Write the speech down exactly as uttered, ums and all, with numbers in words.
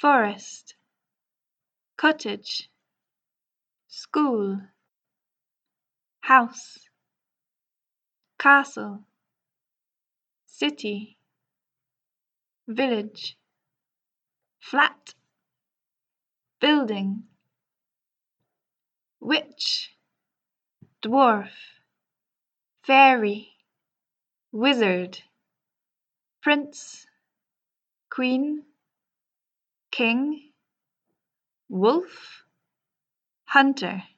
forest, cottage, school, house, castle, city, village, flat, building, witch, dwarf, fairy, wizard, prince, queen, king, wolf, hunter.